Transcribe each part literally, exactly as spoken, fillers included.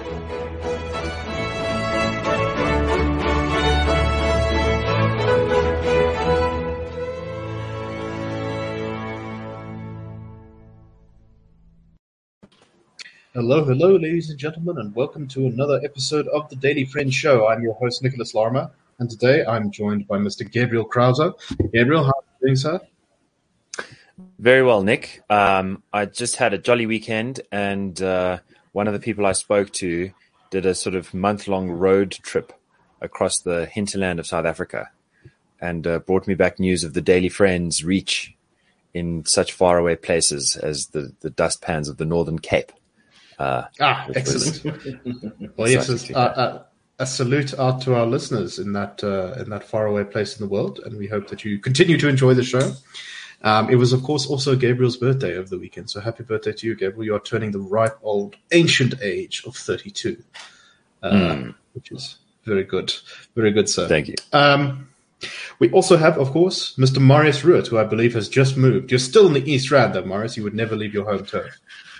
Hello, hello, ladies and gentlemen, and welcome to another episode of the Daily Friends Show. I'm your host, Nicholas Larmer, and today I'm joined by Mister Gabriel Krauser. Gabriel, how are you doing, sir? Very well, Nick. Um, I just had a jolly weekend, and uh, one of the people I spoke to did a sort of month-long road trip across the hinterland of South Africa and uh, brought me back news of the Daily Friends reach in such faraway places as the, the dustpans of the Northern Cape. Uh, ah, excellent. Well, yes, uh, uh, a salute out to our listeners in that uh, in that faraway place in the world, and we hope that you continue to enjoy the show. Um, it was, of course, also Gabriel's birthday over the weekend, so happy birthday to you, Gabriel. You are turning the ripe old ancient age of thirty-two, uh, mm. which is very good. Very good, sir. Thank you. Um, we also have, of course, Mister Marius Ruert, who I believe has just moved. You're still in the East Rand, though, Marius. You would never leave your home turf.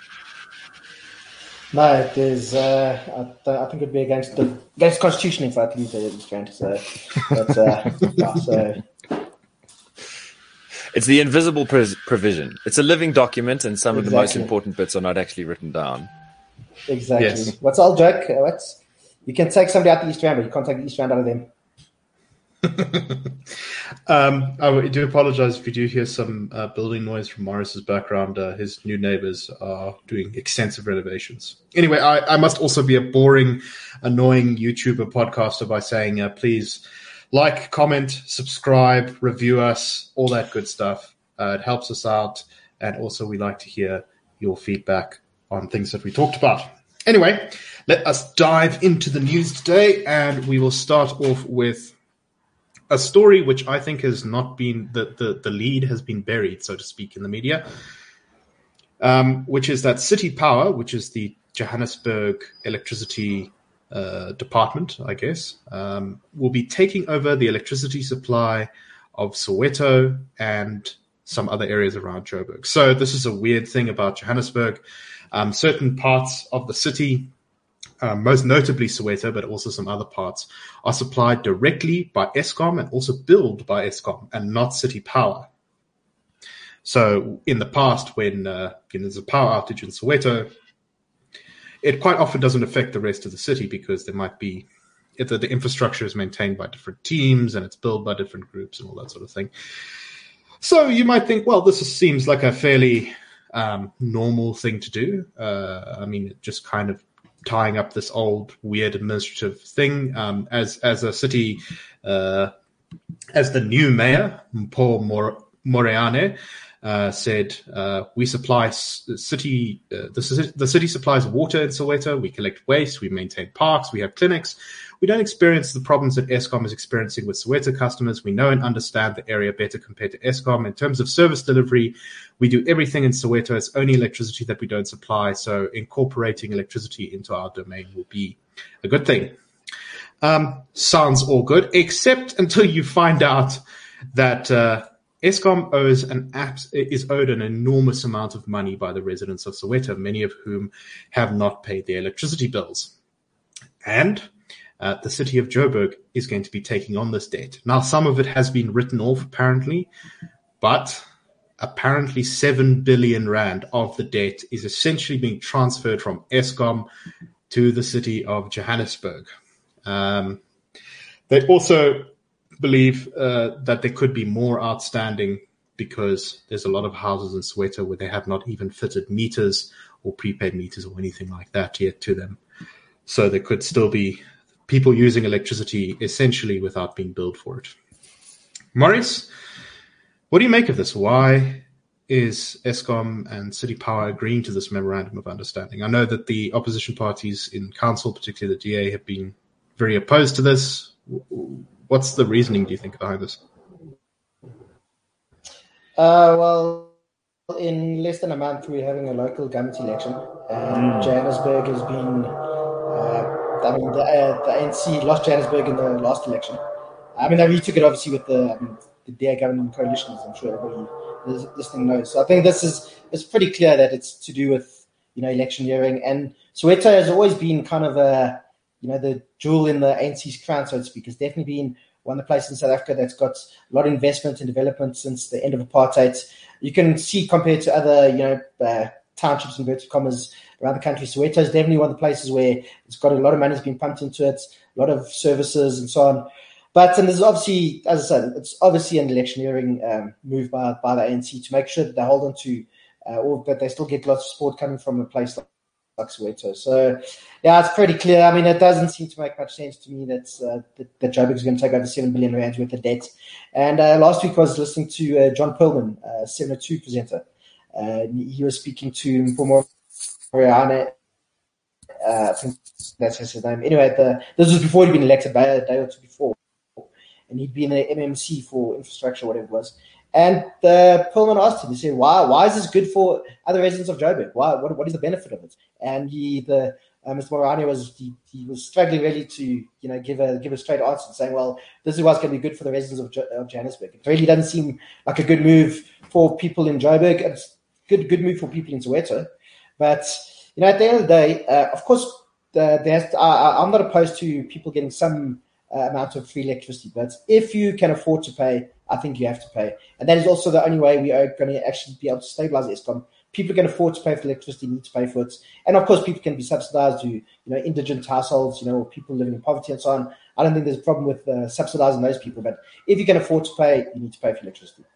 No, it is. Uh, I, I think it would be against the against the Constitution if I had to leave the East Rand. So, but, uh, yeah, so. It's the invisible pres- provision. It's a living document, and some exactly. of the most important bits are not actually written down. Exactly. Yes. What's the old joke? What's, you can take somebody out the East Rand, but you can't take the East Rand out of them. um, I do apologize if you do hear some uh, building noise from Morris's background. Uh, his new neighbors are doing extensive renovations. Anyway, I, I must also be a boring, annoying YouTuber podcaster by saying, uh, please like, comment, subscribe, review us, all that good stuff. Uh, it helps us out. And also we like to hear your feedback on things that we talked about. Anyway, let us dive into the news today, and we will start off with a story which I think has not been, the, the, the lead has been buried, so to speak, in the media, um, which is that City Power, which is the Johannesburg electricity uh, department, I guess, um, will be taking over the electricity supply of Soweto and some other areas around Joburg. So this is a weird thing about Johannesburg. Um, certain parts of the city, Um, most notably Soweto, but also some other parts, are supplied directly by Eskom and also billed by Eskom and not City Power. So in the past, when uh, you know, there's a power outage in Soweto, it quite often doesn't affect the rest of the city because there might be, if the, the infrastructure is maintained by different teams and it's billed by different groups and all that sort of thing. So you might think, well, this is, seems like a fairly um, normal thing to do. Uh, I mean, it just kind of tying up this old weird administrative thing. Um, as as a city, uh, as the new mayor, Paul More, Moreane, uh, said, uh, we supply city, uh, the, the city supplies water in Soweto, we collect waste, we maintain parks, we have clinics. We don't experience the problems that Eskom is experiencing with Soweto customers. We know and understand the area better compared to Eskom. In terms of service delivery, we do everything in Soweto. It's only electricity that we don't supply. So incorporating electricity into our domain will be a good thing. Um, sounds all good, except until you find out that uh, Eskom owes an abs- is owed an enormous amount of money by the residents of Soweto, many of whom have not paid their electricity bills. And Uh, the city of Joburg is going to be taking on this debt. Now, some of it has been written off, apparently, but apparently seven billion rand of the debt is essentially being transferred from Eskom to the city of Johannesburg. Um, they also believe uh, that there could be more outstanding because there's a lot of houses in Soweto where they have not even fitted meters or prepaid meters or anything like that yet to them. So there could still be people using electricity essentially without being billed for it. Maurice, what do you make of this? Why is Eskom and City Power agreeing to this memorandum of understanding? I know that the opposition parties in council, particularly the D A, have been very opposed to this. What's the reasoning, do you think, behind this? Uh, well, in less than a month, we're having a local government election, and Johannesburg has been uh, I mean, the, uh, the A N C lost Johannesburg in the last election. I mean, they retook it obviously with the I mean, the D A government coalition, as I'm sure everybody listening knows. So I think this is it's pretty clear that it's to do with you know, electioneering. And Soweto has always been kind of a, you know, the jewel in the A N C's crown, so to speak. It's definitely been one of the places in South Africa that's got a lot of investment and development since the end of apartheid. You can see compared to other, you know, uh, townships, inverted commas, around the country, Soweto is definitely one of the places where it's got a lot of money has been pumped into it, a lot of services and so on. But and there's obviously, as I said, it's obviously an electioneering um, move by, by the A N C to make sure that they hold on to, uh, or but they still get lots of support coming from a place like, like Soweto. So, yeah, it's pretty clear. I mean, it doesn't seem to make much sense to me that uh, that, that Joburg is going to take over seven billion rands worth of debt. And uh, last week I was listening to uh, John Perlman, uh, seven oh two presenter. Uh, he was speaking to Mpumo Mariana. Uh, I think that's his name. Anyway, the, this was before he'd been elected, by a day or two before. And he'd been at M M C for infrastructure, whatever it was. And the Perlman asked him, he said, why Why is this good for other residents of Joburg? Why, what, what is the benefit of it? And he, the uh, Mister Morani was he, he was struggling really to you know give a give a straight answer, saying, well, this is what's going to be good for the residents of, jo- of Johannesburg. It really doesn't seem like a good move for people in Joburg. It's good good move for people in Soweto. But, you know, at the end of the day, uh, of course, the, there's, uh, I'm not opposed to people getting some Uh, amount of free electricity. But if you can afford to pay, I think you have to pay. And that is also the only way we are going to actually be able to stabilize Eskom. People who can afford to pay for electricity need to pay for it. And of course, people can be subsidized to, you know, indigent households, you know, or people living in poverty and so on. I don't think there's a problem with uh, subsidizing those people. But if you can afford to pay, you need to pay for electricity.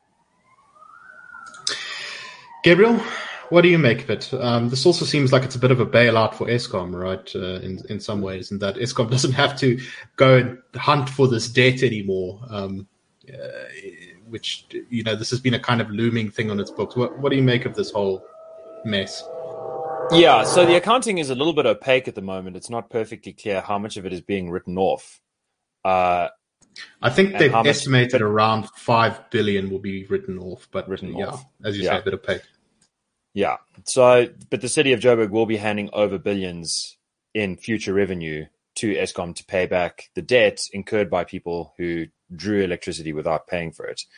Gabriel, what do you make of it? Um, this also seems like it's a bit of a bailout for Eskom, right? Uh, in in some ways, in that Eskom doesn't have to go and hunt for this debt anymore. Um, uh, which you know, this has been a kind of looming thing on its books. What what do you make of this whole mess? Yeah, so the accounting is a little bit opaque at the moment. It's not perfectly clear how much of it is being written off. Uh, I think they've much, estimated but, around five billion will be written off, but written yeah, off. as you yeah. say, a bit opaque. Yeah. So, but the city of Joburg will be handing over billions in future revenue to Eskom to pay back the debt incurred by people who drew electricity without paying for it.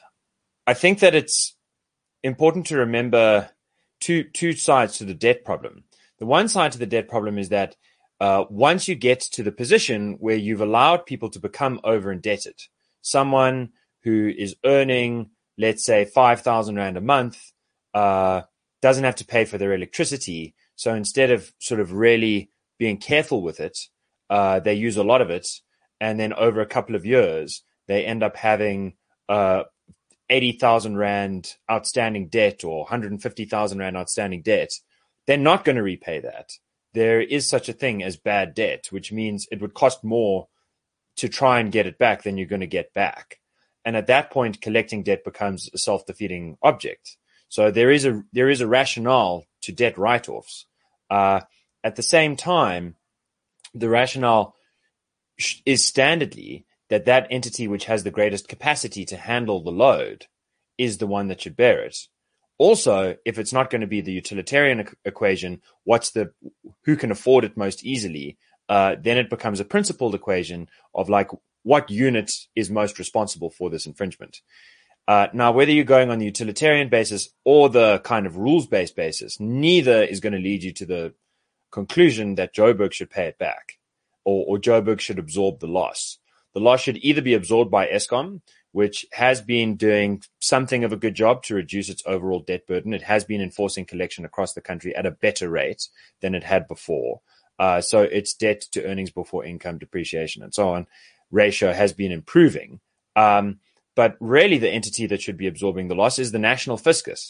I think that it's important to remember two two sides to the debt problem. The one side to the debt problem is that uh, once you get to the position where you've allowed people to become over indebted, someone who is earning, let's say, five thousand rand a month, uh, doesn't have to pay for their electricity. So instead of sort of really being careful with it, uh, they use a lot of it. And then over a couple of years, they end up having uh, eighty thousand rand outstanding debt or one hundred fifty thousand rand outstanding debt. They're not going to repay that. There is such a thing as bad debt, which means it would cost more to try and get it back than you're going to get back. And at that point, collecting debt becomes a self-defeating object. So there is a there is a rationale to debt write-offs. Uh, at the same time, the rationale sh- is standardly that that entity which has the greatest capacity to handle the load is the one that should bear it. Also, if it's not going to be the utilitarian e- equation, what's the who can afford it most easily? Uh, then it becomes a principled equation of like what unit is most responsible for this infringement. Uh, now, whether you're going on the utilitarian basis or the kind of rules-based basis, neither is going to lead you to the conclusion that Joburg should pay it back or, or Joburg should absorb the loss. The loss should either be absorbed by Eskom, which has been doing something of a good job to reduce its overall debt burden. It has been enforcing collection across the country at a better rate than it had before. Uh, so its debt to earnings before income, depreciation, and so on ratio has been improving. Um, But really, the entity that should be absorbing the loss is the national fiscus.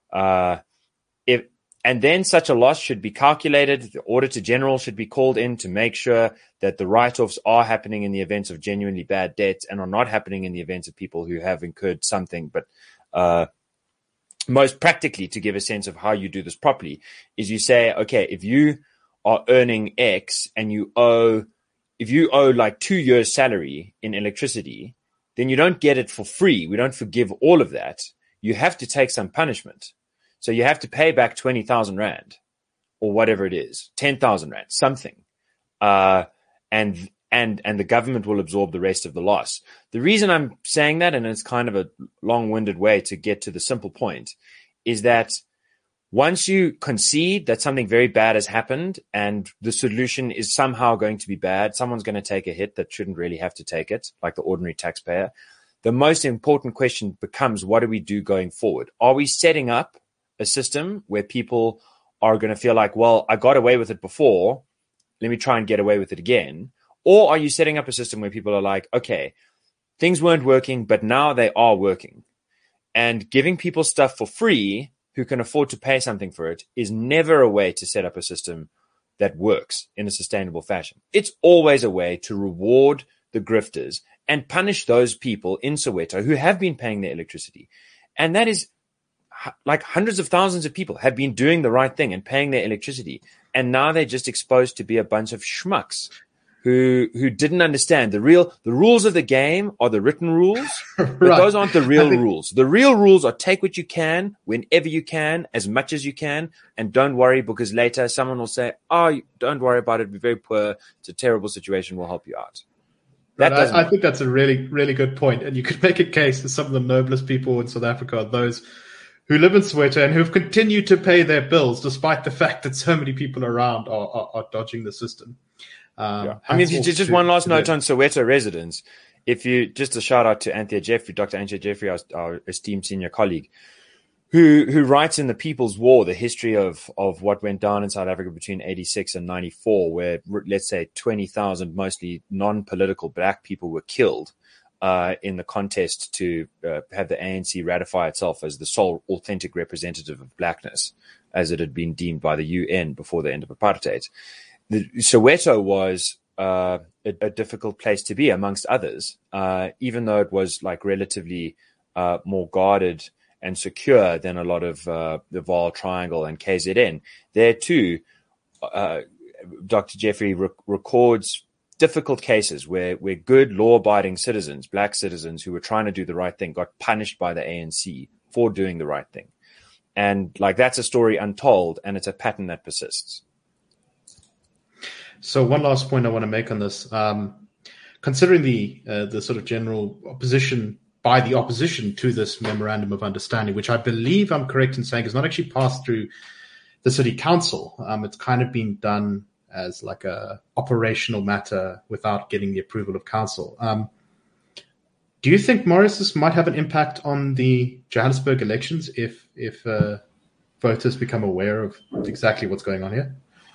Uh, if, and then such a loss should be calculated. The Auditor General should be called in to make sure that the write-offs are happening in the events of genuinely bad debts and are not happening in the events of people who have incurred something. But uh, most practically, to give a sense of how you do this properly, is you say, okay, if you are earning X and you owe, if you owe like two years' salary in electricity, then you don't get it for free. We don't forgive all of that. You have to take some punishment. So you have to pay back twenty thousand rand or whatever it is, ten thousand rand, something. Uh, and, and, and the government will absorb the rest of the loss. The reason I'm saying that, and it's kind of a long-winded way to get to the simple point, is that once you concede that something very bad has happened and the solution is somehow going to be bad, someone's going to take a hit that shouldn't really have to take it, like the ordinary taxpayer. The most important question becomes, what do we do going forward? Are we setting up a system where people are going to feel like, well, I got away with it before, let me try and get away with it again? Or are you setting up a system where people are like, okay, things weren't working, but now they are working. And giving people stuff for free who can afford to pay something for it is never a way to set up a system that works in a sustainable fashion. It's always a way to reward the grifters and punish those people in Soweto who have been paying their electricity. And that is like hundreds of thousands of people have been doing the right thing and paying their electricity. And now they're just exposed to be a bunch of schmucks who who didn't understand the real the rules of the game are the written rules, but right. Those aren't the real think- rules. The real rules are take what you can, whenever you can, as much as you can, and don't worry because later someone will say, oh, don't worry about it, be very poor, it's a terrible situation, we'll help you out. That right. I, I think that's a really, really good point. And you could make a case that some of the noblest people in South Africa are those who live in Soweto and who've continued to pay their bills despite the fact that so many people around are, are, are dodging the system. Um, yeah. I mean, just, just one last note on Soweto residents. If you just a shout out to Anthea Jeffrey, Doctor Anthea Jeffrey, our, our esteemed senior colleague, who who writes in The People's War the history of of what went down in South Africa between eighty-six and ninety-four, where let's say twenty thousand mostly non-political black people were killed uh, in the contest to uh, have the A N C ratify itself as the sole authentic representative of blackness, as it had been deemed by the U N before the end of apartheid. The, Soweto was uh, a, a difficult place to be, amongst others, uh, even though it was like relatively uh, more guarded and secure than a lot of uh, the Vaal Triangle and K Z N. There too, uh, Doctor Jeffrey re- records difficult cases where, where good law-abiding citizens, black citizens who were trying to do the right thing, got punished by the A N C for doing the right thing. And like that's a story untold, and it's a pattern that persists. So one last point I want to make on this, um, considering the uh, the sort of general opposition by the opposition to this memorandum of understanding, which I believe I'm correct in saying is not actually passed through the city council. Um, it's kind of been done as like a operational matter without getting the approval of council. Um, do you think, Maurice, this might have an impact on the Johannesburg elections if if uh, voters become aware of exactly what's going on here?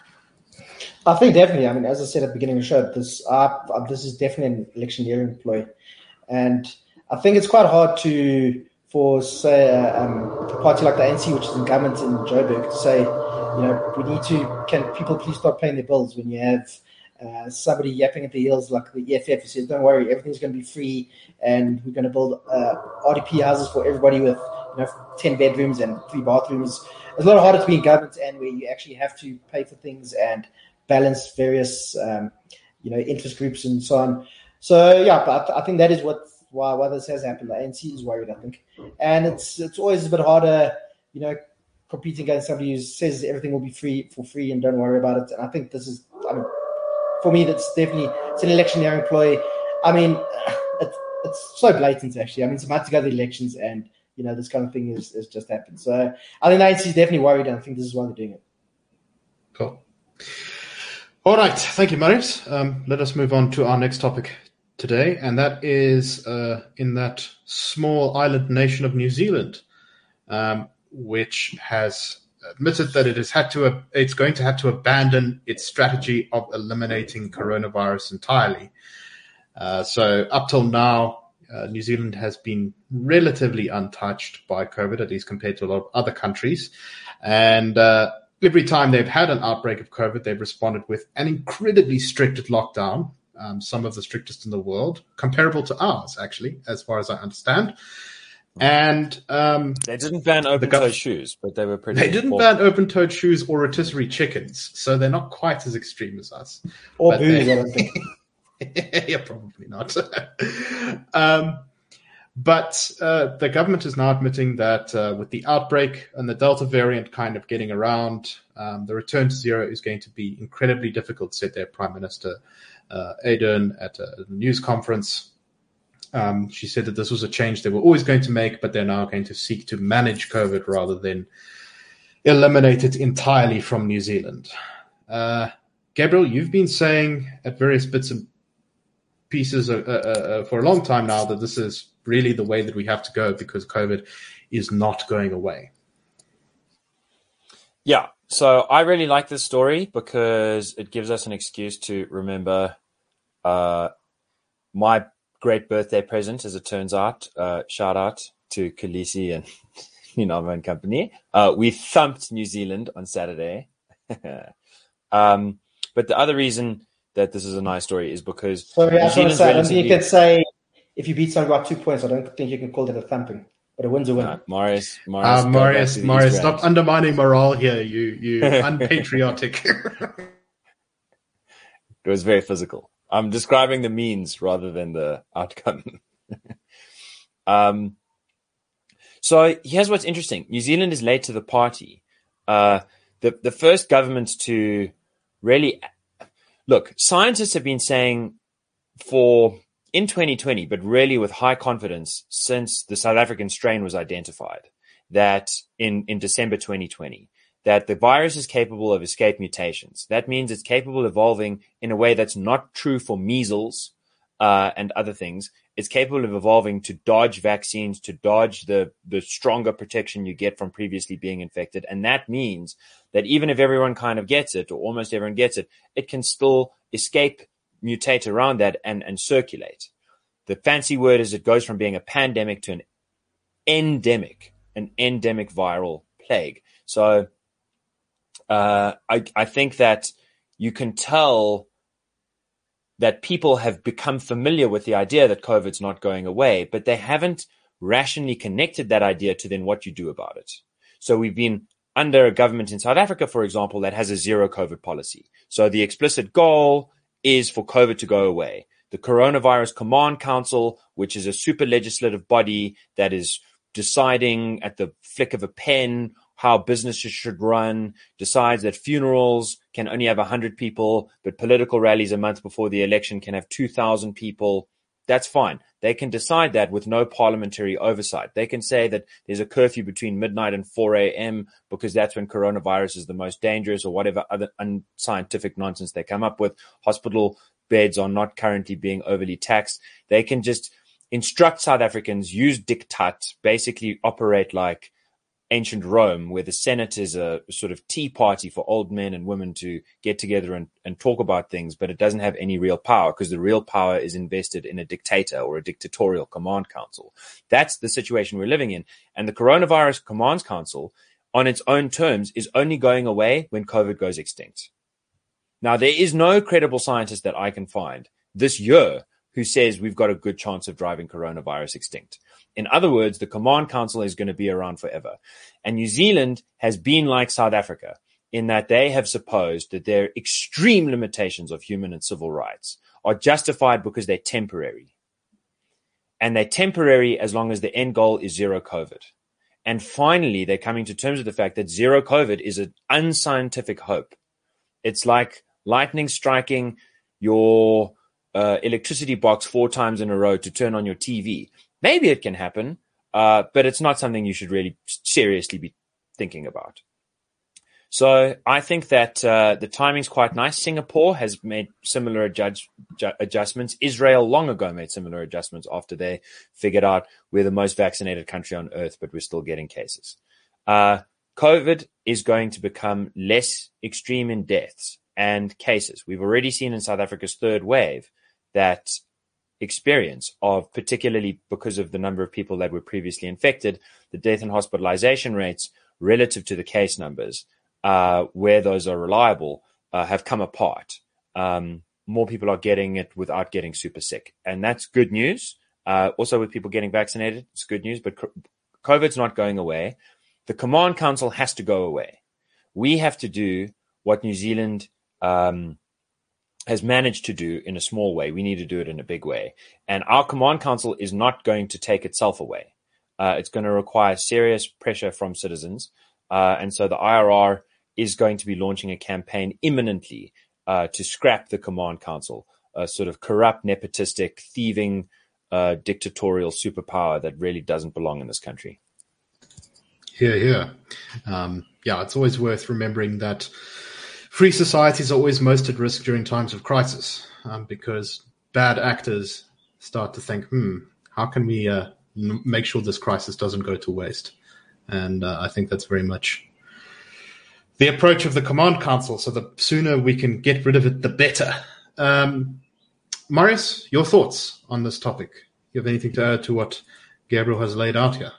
I think definitely. I mean, as I said at the beginning of the show, this uh, this is definitely an electioneering ploy, and I think it's quite hard to for say uh, um, a party like the A N C, which is in government in Joburg, to say, you know, we need to. Can people please start paying their bills when you have uh, somebody yapping at the heels like the E F F who says, "Don't worry, everything's going to be free, and we're going to build uh, R D P houses for everybody with you know ten bedrooms and three bathrooms." It's a lot harder to be in government and where you actually have to pay for things and balance various, um, you know, interest groups and so on. So yeah, but I, th- I think that is what why why this has happened. The A N C is worried, I think, and it's it's always a bit harder, you know, competing against somebody who says everything will be free for free and don't worry about it. And I think this is, I mean, for me, that's definitely it's an electioneering ploy. I mean, it's it's so blatant actually. I mean, it's about to go to the elections, and you know, this kind of thing is has just happened. So I think the A N C is definitely worried, and I think this is why they're doing it. Cool. All right. Thank you, Maurice. Um, let us move on to our next topic today, and that is uh, in that small island nation of New Zealand, um, which has admitted that it has had to, uh, it's going to have to abandon its strategy of eliminating coronavirus entirely. Uh, so up till now, uh, New Zealand has been relatively untouched by COVID, at least compared to a lot of other countries. And uh, every time they've had an outbreak of COVID, they've responded with an incredibly strict lockdown, um, some of the strictest in the world, comparable to ours, actually, as far as I understand. And um, they didn't ban open-toed shoes, but they were pretty. They didn't important. ban open-toed shoes or rotisserie chickens, so they're not quite as extreme as us. Or booze, I don't think. Yeah, probably not. um, but uh, the government is now admitting that uh, with the outbreak and the Delta variant kind of getting around, um, the return to zero is going to be incredibly difficult, said their Prime Minister uh, Ardern at a, a news conference. Um, she said that this was a change they were always going to make, but they're now going to seek to manage COVID rather than eliminate it entirely from New Zealand. Uh, Gabriel, you've been saying at various bits and pieces uh, uh, uh, for a long time now that this is really the way that we have to go because COVID is not going away. Yeah, so I really like this story because it gives us an excuse to remember uh, my great birthday present, as it turns out. Uh, shout out to Khaleesi and Ninava and company. Uh, we thumped New Zealand on Saturday. um, but the other reason that this is a nice story is because Sorry, I New just want to Zealand's say, I don't think relatively... you can say if you beat someone by two points, I don't think you can call that a thumping. But a win's a win. No, Marius, Marius, Uh, go Marius, back to the Marius, East stop Rand. undermining morale here, you you unpatriotic. It was very physical. I'm describing the means rather than the outcome. um, so here's what's interesting. New Zealand is late to the party. Uh, the, the first government to really... Look, scientists have been saying for... in twenty twenty, but really with high confidence since the South African strain was identified, that in, in December twenty twenty, that the virus is capable of escape mutations. That means it's capable of evolving in a way that's not true for measles uh, and other things. It's capable of evolving to dodge vaccines, to dodge the, the stronger protection you get from previously being infected. And that means that even if everyone kind of gets it, or almost everyone gets it, it can still escape, mutate around that and, and circulate. The fancy word is it goes from being a pandemic to an endemic, an endemic viral plague. So uh, I, I think that you can tell that people have become familiar with the idea that COVID's not going away, but they haven't rationally connected that idea to then what you do about it. So we've been under a government in South Africa, for example, that has a zero COVID policy. So the explicit goal is for COVID to go away. The Coronavirus Command Council, which is a super legislative body that is deciding at the flick of a pen how businesses should run, decides that funerals can only have one hundred people, but political rallies a month before the election can have two thousand people. That's fine. They can decide that with no parliamentary oversight. They can say that there's a curfew between midnight and four a.m. because that's when coronavirus is the most dangerous, or whatever other unscientific nonsense they come up with. Hospital beds are not currently being overly taxed. They can just instruct South Africans, use diktat, basically operate like ancient Rome, where the Senate is a sort of tea party for old men and women to get together and, and talk about things, but it doesn't have any real power because the real power is invested in a dictator or a dictatorial command council. That's the situation we're living in. And the Coronavirus Command Council, on its own terms, is only going away when COVID goes extinct. Now, there is no credible scientist that I can find this year who says we've got a good chance of driving coronavirus extinct. In other words, the Command Council is going to be around forever. And New Zealand has been like South Africa in that they have supposed that their extreme limitations of human and civil rights are justified because they're temporary. And they're temporary as long as the end goal is zero COVID. And finally, they're coming to terms with the fact that zero COVID is an unscientific hope. It's like lightning striking your uh, electricity box four times in a row to turn on your T V. Maybe it can happen, uh, but it's not something you should really seriously be thinking about. So I think that uh, the timing's quite nice. Singapore has made similar adjust, adjustments. Israel long ago made similar adjustments after they figured out we're the most vaccinated country on earth, but we're still getting cases. Uh, COVID is going to become less extreme in deaths and cases. We've already seen in South Africa's third wave that experience of, particularly because of the number of people that were previously infected, the death and hospitalization rates relative to the case numbers, uh, where those are reliable, uh, have come apart. Um, more people are getting it without getting super sick. And that's good news. Uh, also with people getting vaccinated, it's good news, but COVID's not going away. The Command Council has to go away. We have to do what New Zealand, um, has managed to do in a small way. We need to do it in a big way. And our Command Council is not going to take itself away. Uh, it's going to require serious pressure from citizens. Uh, and so the I R R is going to be launching a campaign imminently uh, to scrap the Command Council, a sort of corrupt, nepotistic, thieving, uh, dictatorial superpower that really doesn't belong in this country. Here, here. Um, yeah, it's always worth remembering that free societies are always most at risk during times of crisis, um, because bad actors start to think, hmm, how can we uh, n- make sure this crisis doesn't go to waste? And uh, I think that's very much the approach of the Command Council. So the sooner we can get rid of it, the better. Um, Marius, your thoughts on this topic? You have anything to add to what Gabriel has laid out here?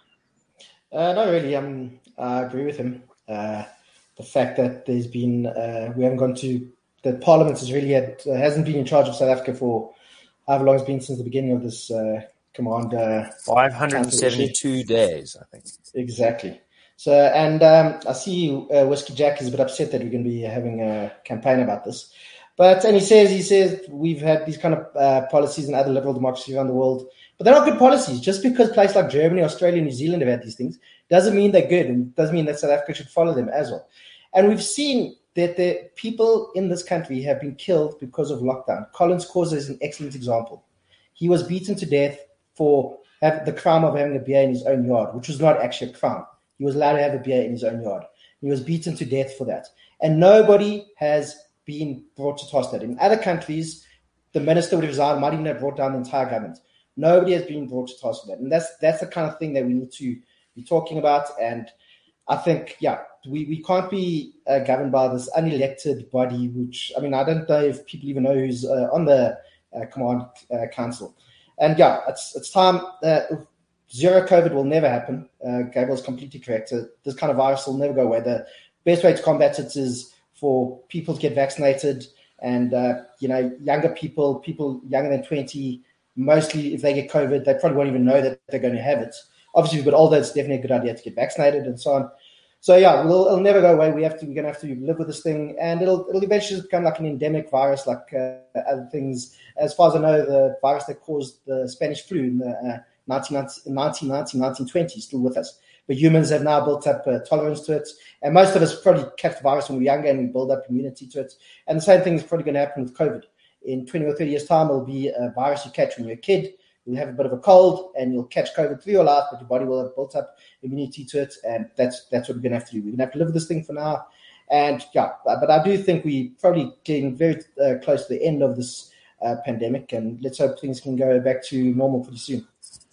Uh, not really. Um, I agree with him. Uh, the fact that there's been, uh, we haven't gone to, that Parliament has really had, uh, hasn't been in charge of South Africa for however long it's been since the beginning of this uh, command. Uh, five hundred seventy-two days, I think. Exactly. So, and um, I see uh, Whiskey Jack is a bit upset that we're going to be having a campaign about this. But, and he says, he says, we've had these kind of uh, policies in other liberal democracies around the world, but they're not good policies. Just because places like Germany, Australia, New Zealand have had these things doesn't mean they're good, and doesn't mean that South Africa should follow them as well. And we've seen that the people in this country have been killed because of lockdown. Collins Causa is an excellent example. He was beaten to death for have the crime of having a beer in his own yard, which was not actually a crime. He was allowed to have a beer in his own yard. He was beaten to death for that. And nobody has been brought to task that. In other countries, the minister would have resigned, might even have brought down the entire government. Nobody has been brought to task for that. And that's that's the kind of thing that we need to be talking about. And I think, yeah, we, we can't be uh, governed by this unelected body, which, I mean, I don't know if people even know who's uh, on the uh, Command uh, Council. And yeah, it's it's time. Uh, zero COVID will never happen. Uh, Gabriel's completely correct. So this kind of virus will never go away. The best way to combat it is for people to get vaccinated, and uh, you know, younger people, people younger than twenty, mostly if they get COVID, they probably won't even know that they're going to have it. Obviously, if you've got older, it's definitely a good idea to get vaccinated and so on. So yeah, we'll, it'll never go away. We have to. We're going to have to live with this thing, and it'll it'll eventually become like an endemic virus, like uh, other things. As far as I know, the virus that caused the Spanish flu in the uh, nineteen ninety, nineteen twenty is still with us. But humans have now built up uh, tolerance to it, and most of us probably catch the virus when we were younger, and we build up immunity to it. And the same thing is probably going to happen with COVID. In twenty or thirty years' time, it'll be a virus you catch when you're a kid. You'll have a bit of a cold, and you'll catch COVID through your life, but your body will have built up immunity to it, and that's that's what we're going to have to do. We're going to have to live with this thing for now, and yeah. But I do think we're probably getting very uh, close to the end of this uh, pandemic, and let's hope things can go back to normal pretty soon.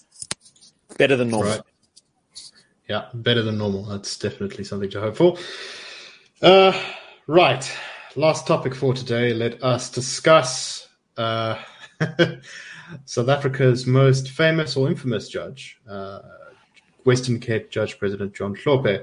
Better than normal. Right. Yeah, better than normal. That's definitely something to hope for. Uh, right. Last topic for today. Let us discuss uh, South Africa's most famous or infamous judge, uh, Western Cape Judge President John Hlophe,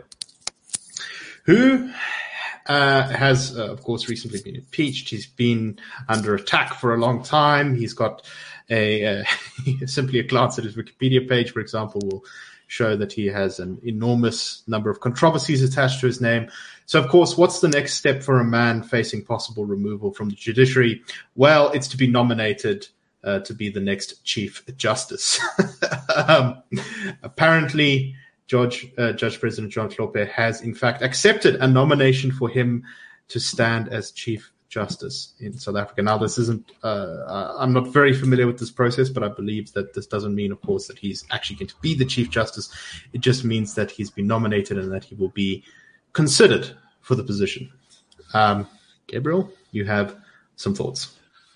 who uh, has, uh, of course, recently been impeached. He's been under attack for a long time. He's got a uh, simply a glance at his Wikipedia page, for example, will show that he has an enormous number of controversies attached to his name. So, of course, what's the next step for a man facing possible removal from the judiciary? Well, it's to be nominated uh, to be the next Chief Justice. um, apparently, Judge, uh, Judge President John Hlophe has, in fact, accepted a nomination for him to stand as Chief Justice in South Africa. Now, this isn't, uh, I'm not very familiar with this process, but I believe that this doesn't mean, of course, that he's actually going to be the Chief Justice. It just means that he's been nominated and that he will be considered for the position. Um, Gabriel, you have some thoughts.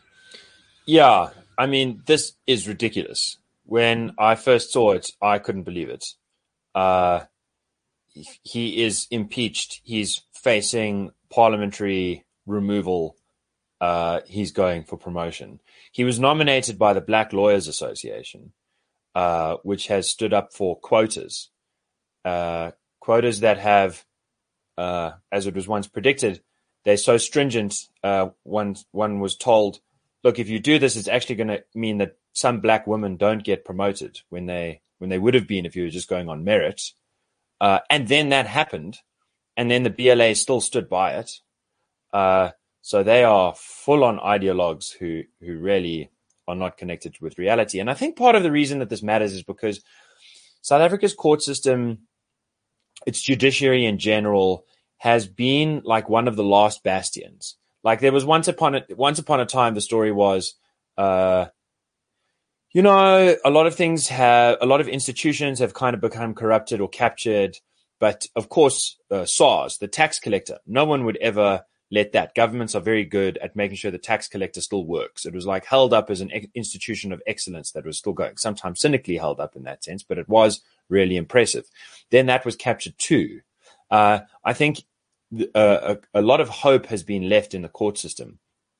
Yeah, I mean, this is ridiculous. When I first saw it, I couldn't believe it. Uh, he is impeached. He's facing parliamentary removal. Uh, he's going for promotion. He was nominated by the Black Lawyers Association, uh, which has stood up for quotas, uh, quotas that have, uh, as it was once predicted, they're so stringent. Uh, one one was told, look, if you do this, it's actually going to mean that some black women don't get promoted when they when they would have been if you were just going on merit. Uh, and then that happened, and then the B L A still stood by it. Uh, so they are full-on ideologues who who really are not connected with reality. And I think part of the reason that this matters is because South Africa's court system, its judiciary in general, has been like one of the last bastions. Like there was once upon a, once upon a time, the story was, uh, you know, a lot of things have, a lot of institutions have kind of become corrupted or captured. but of course, uh, SARS, the tax collector, no one would ever let that. Governments are very good at making sure the tax collector still works. It was like held up as an ex- institution of excellence that was still going, sometimes cynically held up in that sense, but it was really impressive. Then that was captured too. Uh, I think uh, a, a lot of hope has been left in the court system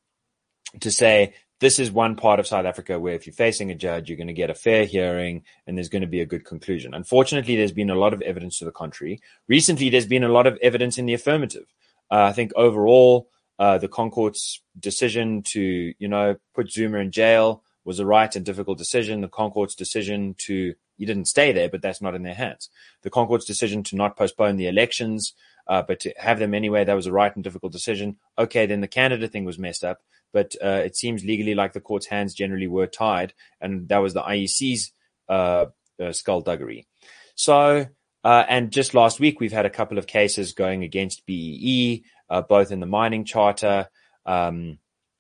to say, this is one part of South Africa where if you're facing a judge, you're going to get a fair hearing and there's going to be a good conclusion. Unfortunately, there's been a lot of evidence to the contrary. Recently, there's been a lot of evidence in the affirmative. Uh, I think overall, uh, the ConCourt's decision to, you know, put Zuma in jail was a right and difficult decision. The ConCourt's decision to, he didn't stay there, but that's not in their hands. The ConCourt's decision to not postpone the elections, uh, but to have them anyway, that was a right and difficult decision. Okay, then the Canada thing was messed up. But uh, it seems legally like the court's hands generally were tied, and that was the I E C's uh, uh, skullduggery. So, uh, and just last week, we've had a couple of cases going against B E E, uh, both in the mining charter um,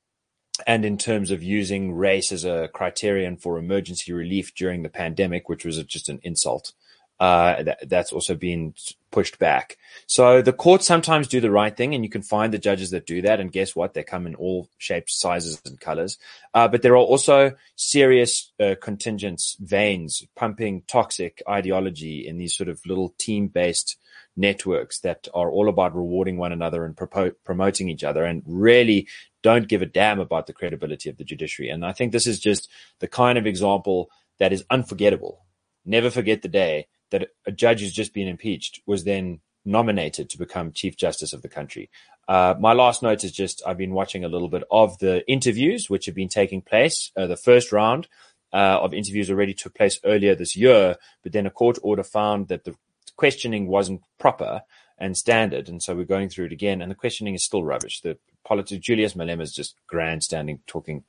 and in terms of using race as a criterion for emergency relief during the pandemic, which was just an insult. Uh, that, that's also been pushed back. So the courts sometimes do the right thing, and you can find the judges that do that. And guess what? They come in all shapes, sizes, and colors. Uh, but there are also serious uh, contingents, veins, pumping toxic ideology in these sort of little team-based networks that are all about rewarding one another and propo- promoting each other, and really don't give a damn about the credibility of the judiciary. And I think this is just the kind of example that is unforgettable. Never forget the day that a judge who's just been impeached was then nominated to become Chief Justice of the country. Uh, my last note is just, I've been watching a little bit of the interviews which have been taking place. Uh, the first round uh, of interviews already took place earlier this year, but then a court order found that the questioning wasn't proper and standard. And so we're going through it again, and the questioning is still rubbish. The politics, Julius Malema is just grandstanding, talking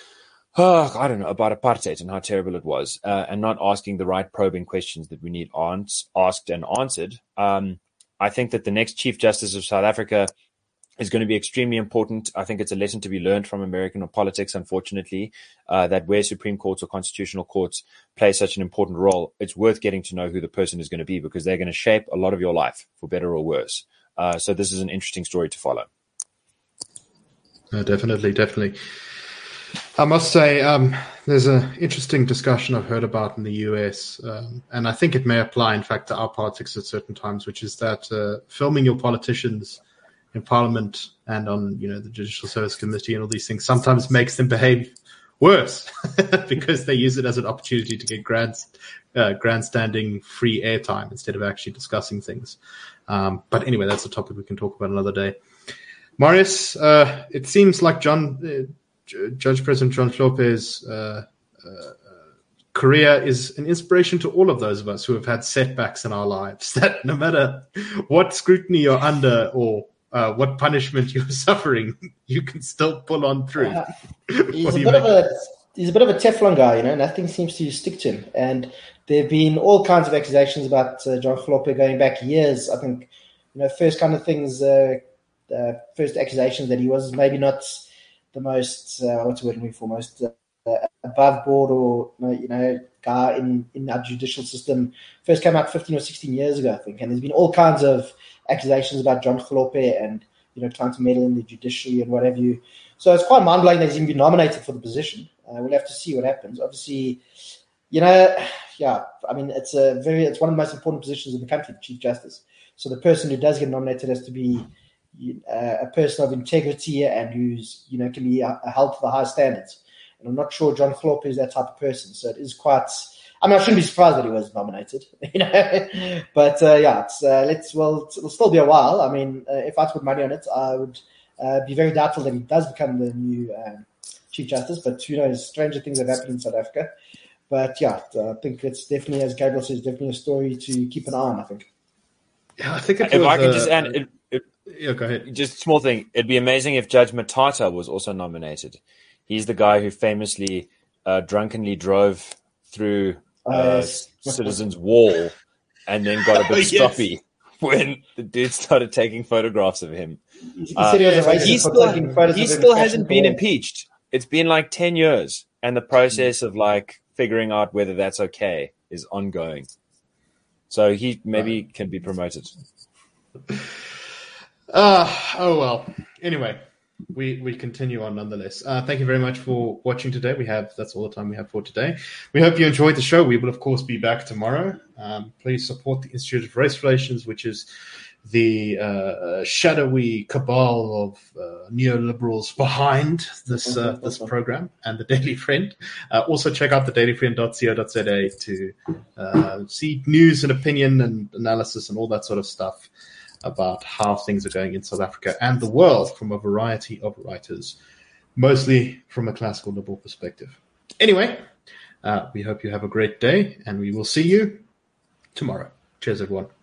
Oh, I don't know, about apartheid and how terrible it was, uh, and not asking the right probing questions that we need ans- asked and answered. Um, I think that the next Chief Justice of South Africa is going to be extremely important. I think it's a lesson to be learned from American politics, unfortunately, uh, that where Supreme Courts or constitutional courts play such an important role, it's worth getting to know who the person is going to be, because they're going to shape a lot of your life, for better or worse. Uh, so this is an interesting story to follow. Uh, definitely, definitely. I must say, um, there's an interesting discussion I've heard about in the U S, um, and I think it may apply, in fact, to our politics at certain times, which is that uh, filming your politicians in Parliament and on, you know, the Judicial Service Committee and all these things sometimes makes them behave worse because they use it as an opportunity to get grand, uh, grandstanding free airtime instead of actually discussing things. Um, but anyway, that's a topic we can talk about another day. Marius, uh, it seems like John... Uh, Judge President John Hlophe's uh, uh, career is an inspiration to all of those of us who have had setbacks in our lives, that no matter what scrutiny you're under or uh, what punishment you're suffering, you can still pull on through. Uh, he's, a bit of a, he's a bit of a Teflon guy, you know, nothing seems to stick to him. And there have been all kinds of accusations about uh, John Hlophe going back years. I think, you know, first kind of things, uh, uh, first accusations that he was maybe not the most, uh, what's the word I'm looking for, most uh, above board or, you know, guy in, in our judicial system. First came out fifteen or sixteen years ago, I think. And there's been all kinds of accusations about John Hlophe and, you know, trying to meddle in the judiciary and what have you. So it's quite mind-blowing that he's even been nominated for the position. Uh, we'll have to see what happens. Obviously, you know, yeah, I mean, it's a very, it's one of the most important positions in the country, the Chief Justice. So the person who does get nominated has to be Uh, a person of integrity and who's, you know, can be uh, held to the high standards. And I'm not sure John Hlophe is that type of person. So it is quite, I mean, I shouldn't be surprised that he was nominated, you know, but uh, yeah, it's, uh, let's, well, it'll still be a while. I mean, uh, if I put money on it, I would uh, be very doubtful that he does become the new um, Chief Justice, but who knows, stranger things have happened in South Africa. But yeah, I think it's definitely, as Gabriel says, definitely a story to keep an eye on, I think. Yeah, I think it if was, I could uh, just add, it, it, yeah, go ahead. Just a small thing. It'd be amazing if Judge Matata was also nominated. He's the guy who famously uh, drunkenly drove through uh, uh, yes. Citizens Wall and then got a bit Oh, yes. stroppy when the dude started taking photographs of him. He Uh, said he was a racist he for still, taking photos he of him still crashing hasn't the been wall. impeached. It's been like ten years, and the process of like figuring out whether that's okay is ongoing. So he maybe right. can be promoted. Uh, oh, well. Anyway, we, we continue on nonetheless. Uh, thank you very much for watching today. We have That's all the time we have for today. We hope you enjoyed the show. We will, of course, be back tomorrow. Um, please support the Institute of Race Relations, which is the uh, shadowy cabal of uh, neoliberals behind this uh, this program and the Daily Friend. Uh, also, check out the daily friend dot co dot za to uh, see news and opinion and analysis and all that sort of stuff about how things are going in South Africa and the world from a variety of writers, mostly from a classical liberal perspective. Anyway, uh, we hope you have a great day, and we will see you tomorrow. Cheers, everyone.